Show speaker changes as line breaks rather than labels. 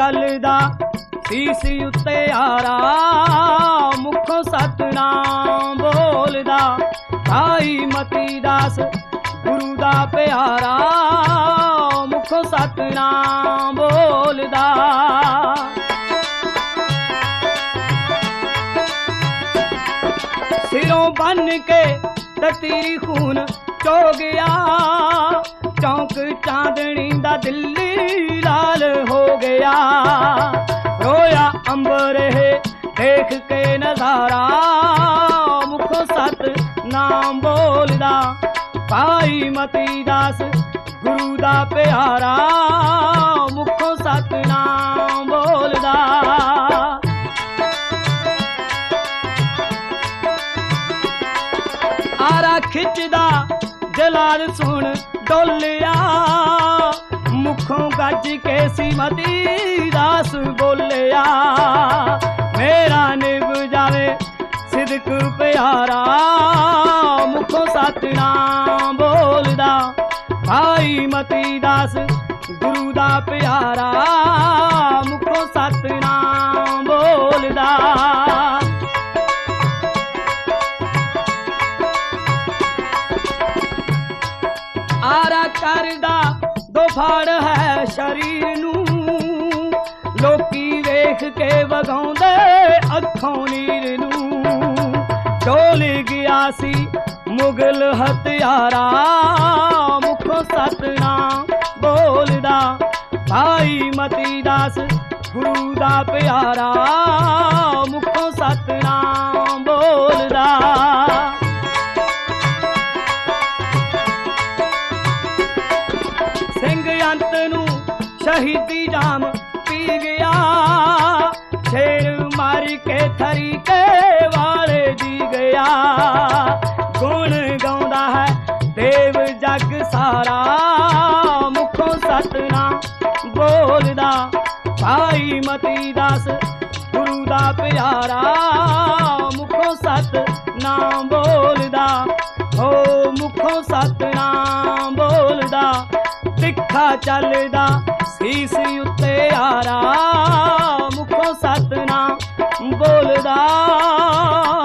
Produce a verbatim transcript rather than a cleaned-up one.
ਚੱਲਦਾ ਸੀਸ ਉੱਤੇ ਆਰਾ, ਮੁਖੋਂ ਸਤਨਾਮ ਬੋਲਦਾ ਭਾਈ ਮਤੀ ਦਾਸ ਗੁਰੂ ਦਾ ਪਿਆਰਾ, ਮੁਖੋਂ ਸਤਨਾਮ ਬੋਲਦਾ। सिरों बन के ततीरी खून चो गया, चौंक चांदनी दा दिल्ली लाल हो गया। रोया अंबर है देख के नजारा, मुखों सत नाम बोलदा भाई मती दास गुरु दा प्यारा, मुखों सत नाम बोलदा। आरा खिचदा जलाल सुन डोलिया, मुखों गज के सी मती दास बोलिया। मेरा निभ जावे सिदक प्यारा, मुखों सतनाम बोलदा भाई मती दास गुरु दा प्यारा, मुखों सतनाम बोलदा। आरा करदा दो फाड़ है शरीर नूं, लोकी वेख के वगाउंदे अखों नीर नूं। डोल गया सी मुगल हथियारा, मुखों सतनाम बोलदा भाई मती दास गुरु दा प्यारा, मुखों सतनाम बोलदा। अंत नूं शहीदी जाम पी गया, शेर मार के थरी के वाले दी गया। गुण गाउंदा है देव जग सारा, मुखों सतनाम बोलदा भाई मती दास गुरु दा प्यारा, मुखों सतनाम बोलदा हो, मुखों सतनाम बोलदा। तिखा चलदा सीस उत्ते आरा, मुखों सतनाम बोलदा।